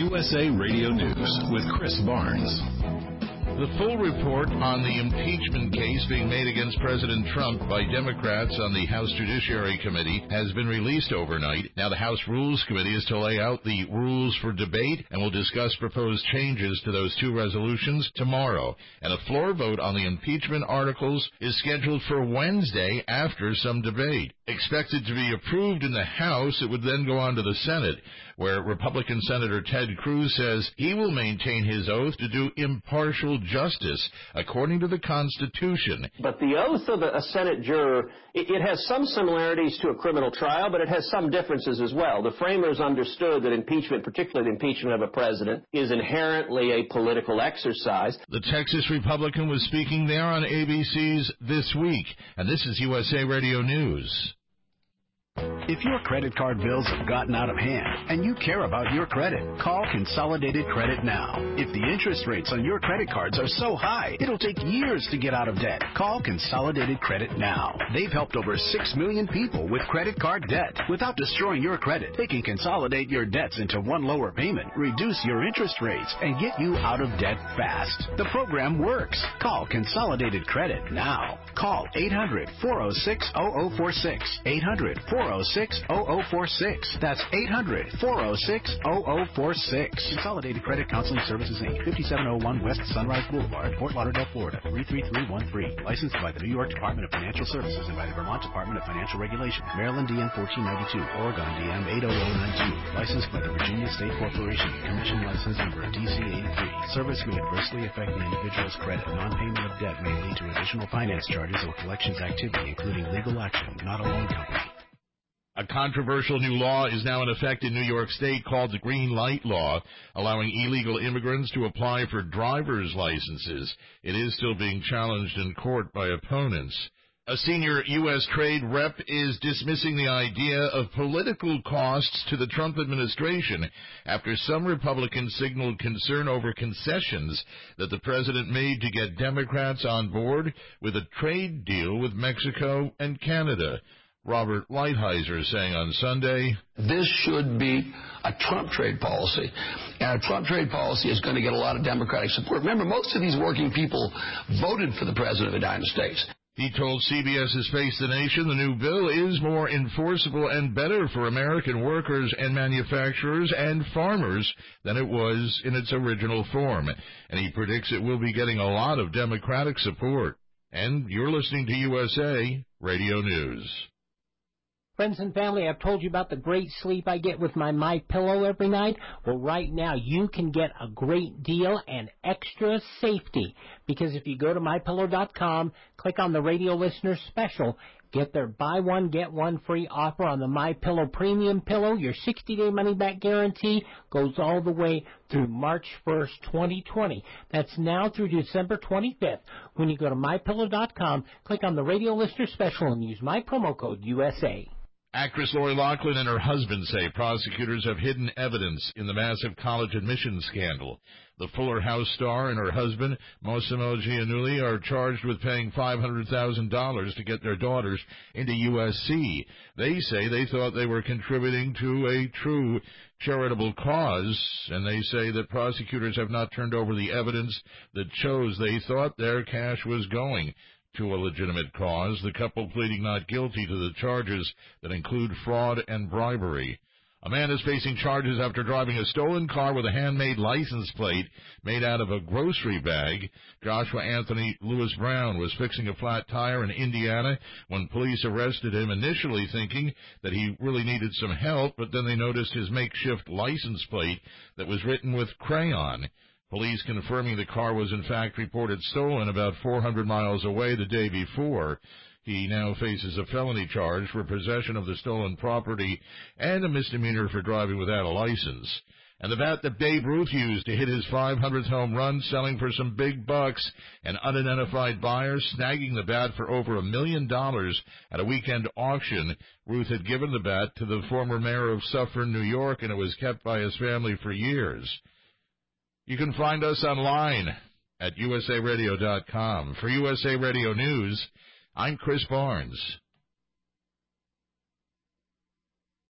USA Radio News with Chris Barnes. The full report on the impeachment case being made against President Trump by Democrats on the House Judiciary Committee has been released overnight. Now the House Rules Committee is to lay out the rules for debate and will discuss proposed changes to those two resolutions tomorrow. And a floor vote on the impeachment articles is scheduled for Wednesday after some debate. Expected to be approved in the House, it would then go on to the Senate, where Republican Senator Ted Cruz says he will maintain his oath to do impartial justice according to the Constitution. But the oath of a Senate juror, it has some similarities to a criminal trial, but it has some differences as well. The framers understood that impeachment, particularly the impeachment of a president, is inherently a political exercise. The Texas Republican was speaking there on ABC's This Week, and this is USA Radio News. If your credit card bills have gotten out of hand and you care about your credit, call Consolidated Credit now. If the interest rates on your credit cards are so high, it'll take years to get out of debt. Call Consolidated Credit now. They've helped over 6 million people with credit card debt. Without destroying your credit, they can consolidate your debts into one lower payment, reduce your interest rates, and get you out of debt fast. The program works. Call Consolidated Credit now. Call 800-406-0046. 800-406-0046. That's 800-406-0046. Consolidated Credit Counseling Services, Inc., 5701 West Sunrise Boulevard, Fort Lauderdale, Florida, 33313. Licensed by the New York Department of Financial Services and by the Vermont Department of Financial Regulation. Maryland DM 1492, Oregon DM 80092. Licensed by the Virginia State Corporation. Commission license number DC 83. Service may adversely affect the individual's credit. Non-payment of debt may lead to additional finance charges or collections activity, including legal action, not a loan company. A controversial new law is now in effect in New York State called the Green Light Law, allowing illegal immigrants to apply for driver's licenses. It is still being challenged in court by opponents. A senior U.S. trade rep is dismissing the idea of political costs to the Trump administration after some Republicans signaled concern over concessions that the president made to get Democrats on board with a trade deal with Mexico and Canada. Robert Lighthizer saying on Sunday, this should be a Trump trade policy. And a Trump trade policy is going to get a lot of Democratic support. Remember, most of these working people voted for the President of the United States. He told CBS's Face the Nation the new bill is more enforceable and better for American workers and manufacturers and farmers than it was in its original form. And he predicts it will be getting a lot of Democratic support. And you're listening to USA Radio News. Friends and family, I've told you about the great sleep I get with my MyPillow every night. Well, right now you can get a great deal and extra safety, because if you go to MyPillow.com, click on the radio listener special, get their buy one, get one free offer on the MyPillow Premium Pillow. Your 60-day money-back guarantee goes all the way through March 1st, 2020. That's now through December 25th. When you go to MyPillow.com, click on the radio listener special and use my promo code USA. Actress Lori Loughlin and her husband say prosecutors have hidden evidence in the massive college admissions scandal. The Fuller House star and her husband, Massimo Giannulli, are charged with paying $500,000 to get their daughters into USC. They say they thought they were contributing to a true charitable cause, and they say that prosecutors have not turned over the evidence that shows they thought their cash was going to a legitimate cause, the couple pleading not guilty to the charges that include fraud and bribery. A man is facing charges after driving a stolen car with a handmade license plate made out of a grocery bag. Joshua Anthony Lewis Brown was fixing a flat tire in Indiana when police arrested him, initially thinking that he really needed some help, but then they noticed his makeshift license plate that was written with crayon. Police confirming the car was in fact reported stolen about 400 miles away the day before. He now faces a felony charge for possession of the stolen property and a misdemeanor for driving without a license. And the bat that Babe Ruth used to hit his 500th home run selling for some big bucks, an unidentified buyer snagging the bat for over $1 million at a weekend auction. Ruth had given the bat to the former mayor of Suffern, New York, and it was kept by his family for years. You can find us online at usaradio.com. For USA Radio News, I'm Chris Barnes.